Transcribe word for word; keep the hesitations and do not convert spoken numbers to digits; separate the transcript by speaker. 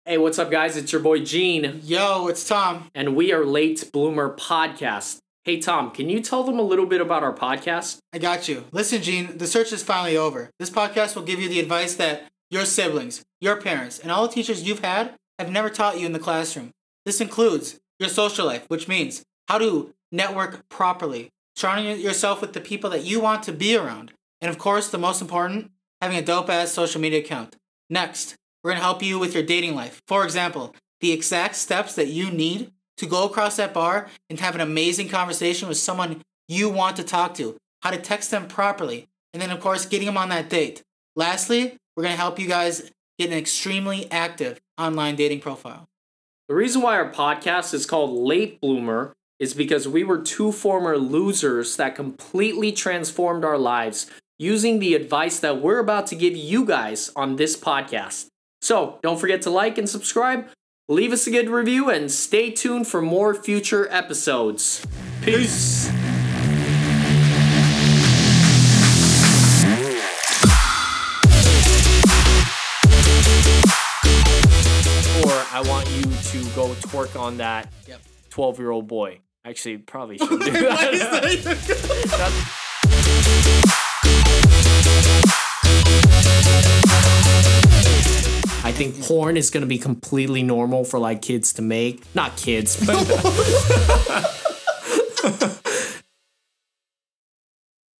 Speaker 1: Hey, what's up, guys? It's your boy Gene.
Speaker 2: Yo, it's Tom.
Speaker 1: And we are Late Bloomer Podcast. Hey, Tom, can you tell them a little bit about our podcast?
Speaker 2: I got you. Listen, Gene, the search is finally over. This podcast will give you the advice that your siblings, your parents, and all the teachers you've had have never taught you in the classroom. This includes your social life, which means how to network properly, surrounding yourself with the people that you want to be around, and of course, the most important, having a dope-ass social media account. Next, we're going to help you with your dating life. For example, the exact steps that you need to go across that bar and have an amazing conversation with someone you want to talk to, how to text them properly, and then, of course, getting them on that date. Lastly, we're going to help you guys get an extremely active online dating profile.
Speaker 1: The reason why our podcast is called Late Bloomer is because we were two former losers that completely transformed our lives using the advice that we're about to give you guys on this podcast. So don't forget to like and subscribe, leave us a good review, and stay tuned for more future episodes. Peace. Or I want you to go twerk on that
Speaker 2: Yep.
Speaker 1: twelve-year-old boy. Actually, probably should do that. That's- I think porn is going to be completely normal for like kids to make. Not kids, but